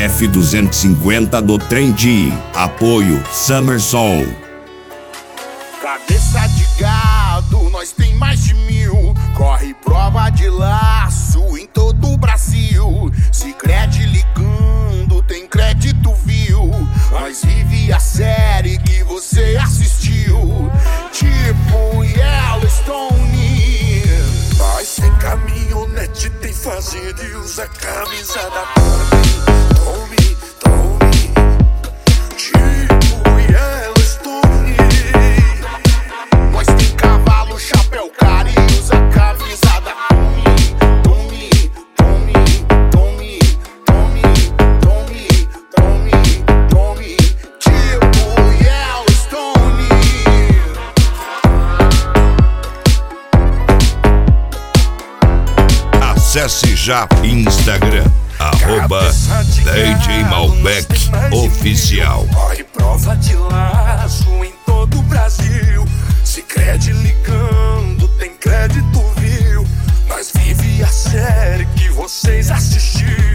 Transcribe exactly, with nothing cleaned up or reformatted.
F duzentos e cinquenta do Trendi. Apoio Summer Soul. Cabeça de gado, nós tem mais de mil. Corre prova de laço em todo o Brasil. Sicredi ligando, tem crédito, viu? Nós vive a série que você assistiu. Tipo Yellowstone. Nós tem caminhonete, tem fazenda e usa camisa da Tommy, Tommy, Tommy. Tipo Yellowstone. Nós tem cavalo, chapéu, cara e usa camisa da Tommy, Tommy, Tommy, Tommy, Tommy, Tommy, Tommy, Tommy. Tipo Yellowstone. Acesse já Instagram, arroba D J Malbec Oficial. Corre prova de laço em todo o Brasil. Sicredi ligando, tem crédito, viu? Nós vive a série que vocês assistiram.